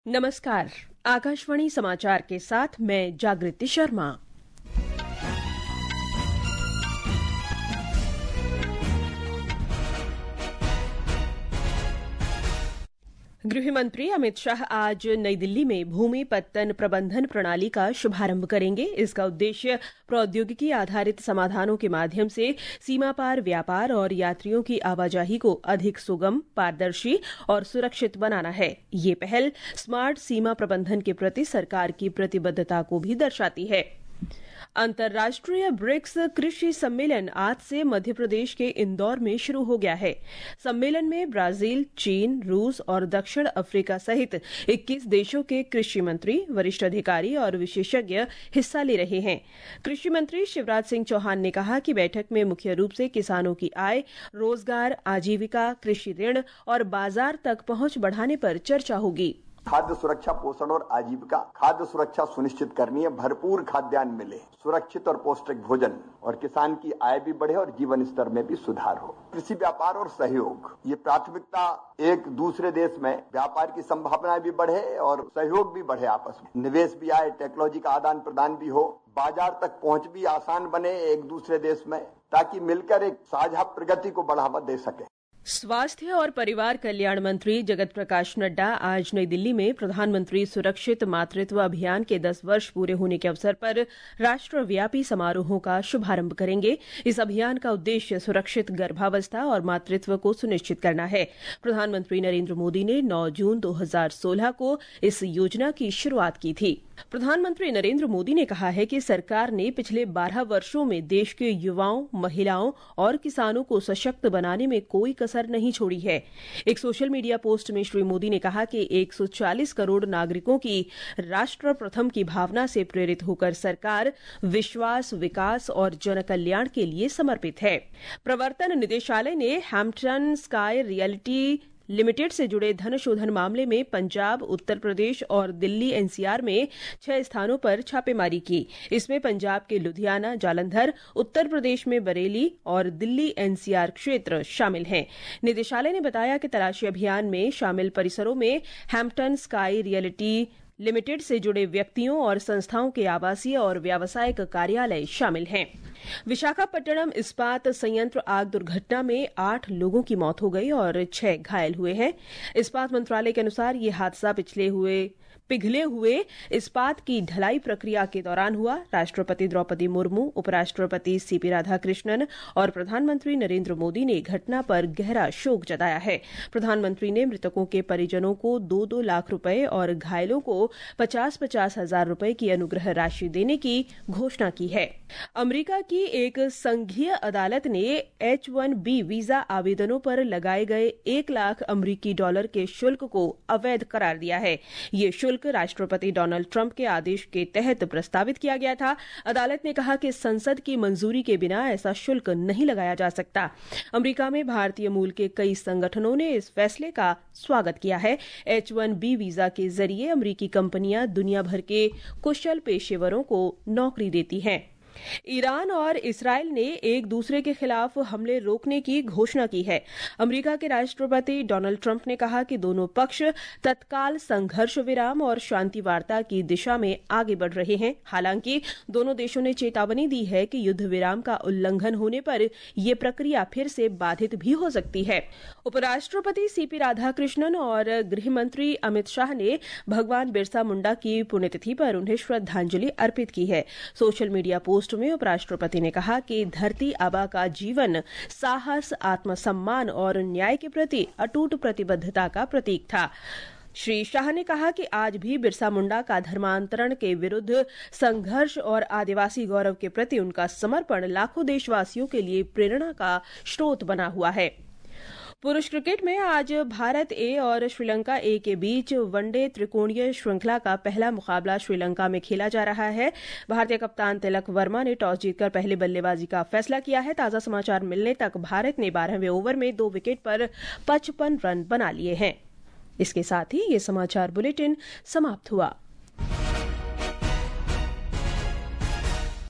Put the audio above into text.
नमस्कार। आकाशवाणी समाचार के साथ मैं जागृति शर्मा। गृह मंत्री अमित शाह आज नई दिल्ली में भूमि पत्तन प्रबंधन प्रणाली का शुभारंभ करेंगे। इसका उद्देश्य प्रौद्योगिकी आधारित समाधानों के माध्यम से सीमा पार व्यापार और यात्रियों की आवाजाही को अधिक सुगम, पारदर्शी और सुरक्षित बनाना है। ये पहल स्मार्ट सीमा प्रबंधन के प्रति सरकार की प्रतिबद्धता को भी दर्शाती है। अंतर्राष्ट्रीय ब्रिक्स कृषि सम्मेलन आज से मध्य प्रदेश के इंदौर में शुरू हो गया है। सम्मेलन में ब्राजील, चीन, रूस और दक्षिण अफ्रीका सहित 21 देशों के कृषि मंत्री, वरिष्ठ अधिकारी और विशेषज्ञ हिस्सा ले रहे हैं। कृषि मंत्री शिवराज सिंह चौहान ने कहा कि बैठक में मुख्य रूप से किसानों की आय, रोजगार, आजीविका, कृषि ऋण और बाजार तक पहुंच बढ़ाने पर चर्चा होगी। खाद्य सुरक्षा, पोषण और आजीविका। खाद्य सुरक्षा सुनिश्चित करनी है, भरपूर खाद्यान्न मिले, सुरक्षित और पौष्टिक भोजन और किसान की आय भी बढ़े और जीवन स्तर में भी सुधार हो। कृषि व्यापार और सहयोग, ये प्राथमिकता। एक दूसरे देश में व्यापार की संभावनाएं भी बढ़े और सहयोग भी बढ़े, आपस में निवेश भी आए, टेक्नोलॉजी का आदान प्रदान भी हो, बाजार तक पहुंच भी आसान बने एक दूसरे देश में, ताकि मिलकर एक साझा प्रगति को बढ़ावा दे सके। स्वास्थ्य और परिवार कल्याण मंत्री जगत प्रकाश नड्डा आज नई दिल्ली में प्रधानमंत्री सुरक्षित मातृत्व अभियान के 10 वर्ष पूरे होने के अवसर पर राष्ट्रव्यापी समारोहों का शुभारंभ करेंगे। इस अभियान का उद्देश्य सुरक्षित गर्भावस्था और मातृत्व को सुनिश्चित करना है। प्रधानमंत्री नरेंद्र मोदी ने 9 जून 2016 को इस योजना की शुरुआत की थी। प्रधानमंत्री नरेंद्र मोदी ने कहा है कि सरकार ने पिछले 12 वर्षों में देश के युवाओं, महिलाओं और किसानों को सशक्त बनाने में कोई कसर नहीं छोड़ी है। एक सोशल मीडिया पोस्ट में श्री मोदी ने कहा कि 140 करोड़ नागरिकों की राष्ट्र प्रथम की भावना से प्रेरित होकर सरकार विश्वास, विकास और जन कल्याण के लिए समर्पित है। प्रवर्तन निदेशालय ने हैम्पटन स्काई रियल्टी लिमिटेड से जुड़े धन शोधन मामले में पंजाब, उत्तर प्रदेश और दिल्ली एनसीआर में 6 स्थानों पर छापेमारी की। इसमें पंजाब के लुधियाना, जालंधर, उत्तर प्रदेश में बरेली और दिल्ली एनसीआर क्षेत्र शामिल हैं। निदेशालय ने बताया कि तलाशी अभियान में शामिल परिसरों में हैम्पटन स्काई रियल्टी लिमिटेड से जुड़े व्यक्तियों और संस्थाओं के आवासीय और व्यावसायिक कार्यालय शामिल हैं। विशाखापट्टनम इस्पात संयंत्र आग दुर्घटना में 8 लोगों की मौत हो गई और 6 घायल हुए हैं। इस्पात मंत्रालय के अनुसार ये हादसा पिघले हुए इस्पात की ढलाई प्रक्रिया के दौरान हुआ। राष्ट्रपति द्रौपदी मुर्मू, उपराष्ट्रपति सीपी राधाकृष्णन और प्रधानमंत्री नरेंद्र मोदी ने घटना पर गहरा शोक जताया है। प्रधानमंत्री ने मृतकों के परिजनों को 2-2 लाख रुपए और घायलों को 50-50 हजार रुपए की अनुग्रह राशि देने की घोषणा की है। अमेरिका की एक संघीय अदालत ने H-1B वीजा आवेदनों पर लगाए गए $1 लाख अमेरिकी डॉलर के शुल्क को अवैध करार दिया है। ये शुल्क राष्ट्रपति डोनाल्ड ट्रंप के आदेश के तहत प्रस्तावित किया गया था। अदालत ने कहा कि संसद की मंजूरी के बिना ऐसा शुल्क नहीं लगाया जा सकता। अमेरिका में भारतीय मूल के कई संगठनों ने इस फैसले का स्वागत किया है। H-1B वीजा के जरिए अमेरिकी कंपनियां दुनिया भर के कुशल पेशेवरों को नौकरी देती हैं। ईरान और इस्राएल ने एक दूसरे के खिलाफ हमले रोकने की घोषणा की है। अमेरिका के राष्ट्रपति डोनाल्ड ट्रंप ने कहा कि दोनों पक्ष तत्काल संघर्ष विराम और शांति वार्ता की दिशा में आगे बढ़ रहे हैं। हालांकि दोनों देशों ने चेतावनी दी है कि युद्ध विराम का उल्लंघन होने पर यह प्रक्रिया फिर से बाधित भी हो सकती है। उपराष्ट्रपति सीपी राधाकृष्णन और गृह मंत्री अमित शाह ने भगवान बिरसा मुंडा की पुण्यतिथि पर उन्हें श्रद्धांजलि अर्पित की है। सोशल मीडिया पोस्ट में उपराष्ट्रपति ने कहा कि धरती आबा का जीवन साहस, आत्मसम्मान और न्याय के प्रति अटूट प्रतिबद्धता का प्रतीक था। श्री शाह ने कहा कि आज भी बिरसा मुंडा का धर्मांतरण के विरुद्ध संघर्ष और आदिवासी गौरव के प्रति उनका समर्पण लाखों देशवासियों के लिए प्रेरणा का स्रोत बना हुआ है। पुरुष क्रिकेट में आज भारत ए और श्रीलंका ए के बीच वनडे त्रिकोणीय श्रृंखला का पहला मुकाबला श्रीलंका में खेला जा रहा है। भारतीय कप्तान तिलक वर्मा ने टॉस जीतकर पहले बल्लेबाजी का फैसला किया है। ताजा समाचार मिलने तक भारत ने 12वें ओवर में 2 विकेट पर 55 रन बना लिए हैं। इसके साथ ही ये समाचार बुलेटिन समाप्त हुआ।